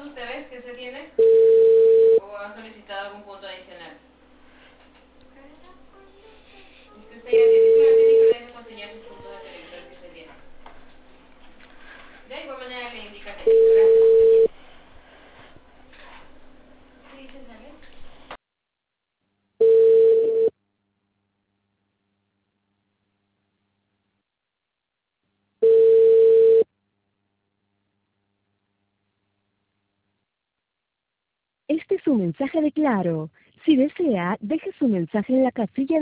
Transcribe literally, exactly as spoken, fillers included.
puntos usted ve que se tiene? ¿O ha solicitado algún punto adicional? Es que usted ya tiene, solamente dice que le deje conseguir sus puntos de televisor que usted tiene. De igual manera que le indica que gracias. ¿Sí dice saber? Este es un mensaje de Claro. Si desea, deje su mensaje en la casilla